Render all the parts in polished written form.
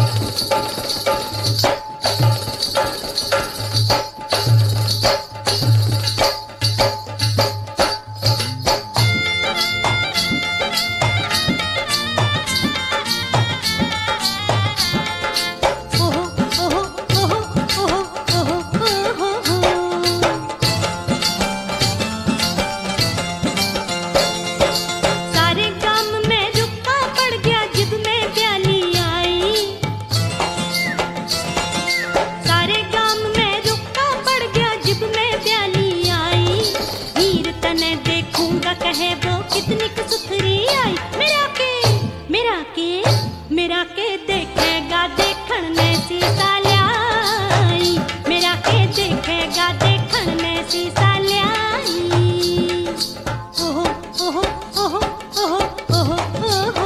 कहे वो कितनी सुथरी आई। मेरा के देखेगा देखण ने सीसा ल्याई। मेरा के देखेगा देखण ने सीसा ल्याई। ओहो ओहो ओहो ओहो ओहो ओहो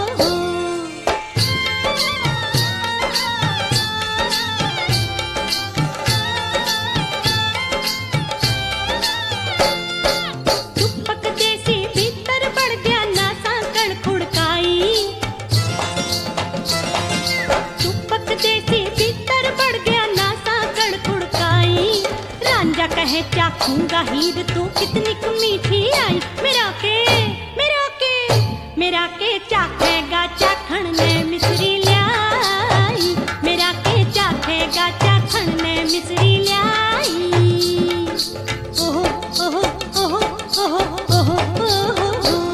कहे चाखूंगा हीर तू कितनी मीठी आई। मेरा के चाखेगा चाखण ने मिसरी ल्याई। मेरा के चाखेगा चाखण ने मिसरी ल्याई। ओहो ओहो ओहो ओहो ओहो ओहो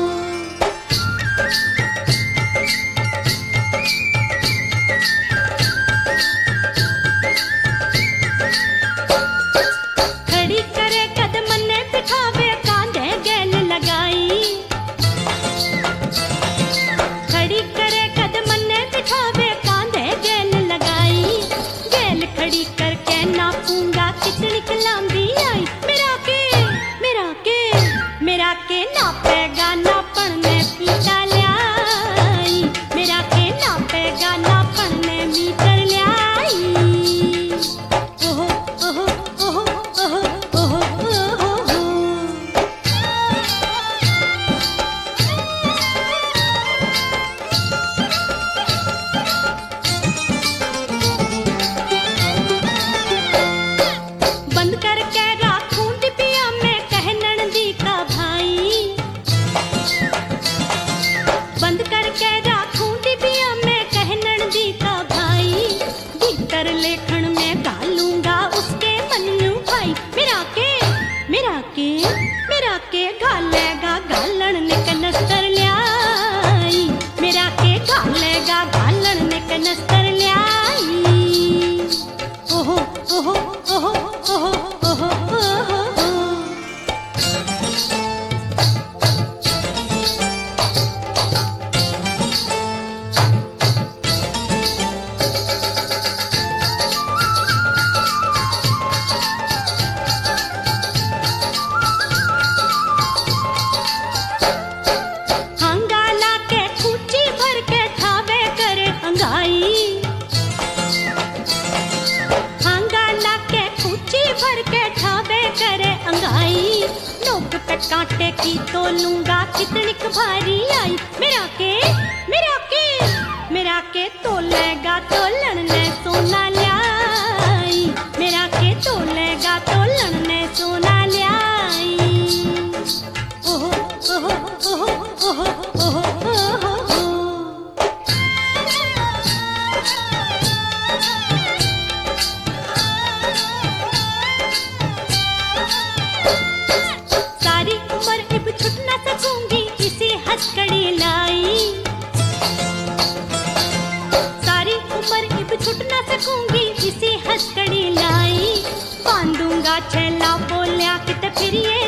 मेरा के नापेगा नापण ने पीता ल्याई। मेरा के नापेगा नापण ने मीटर ल्याई। ओहो ओहो ओहो ओहो ओहो ओहो बंद करके राखूं डिबिया में कह ननदी का भाई। बंद करके राखूं डिबिया में कह ननदी का भाई। भीतर लेखन में घालूंगा उसके मन्नू भाई। मेरा के घालेगा घालन ने कनस्तर ल्याई। मेरा के घालेगा घालन ने कनस्तर ल्याई। ओहो ओहो ओहो ओहो ओहो ओहो हंगाला के खूची भर के ठावे करे अंगाई। हंगाला के खूची भर के ठावे करे अंगाई। नोक पे कांटे की तोलूंगा कितनी भारी आई। मेरा के तोलेगा तोलन ने सोना ल्याई। मेरा के तोलेगा तोलन ने सोना ल्याई। ओहो ओहो ओहो ओहो ओहो ओहो सारी उम्र इब छुट न सकूंगी इसी हथकड़ी लाई। सारी उम्र इब छुट न सकूंगी इसी हथकड़ी लाई। बांधूंगा छेला बोलिया कित फिर ये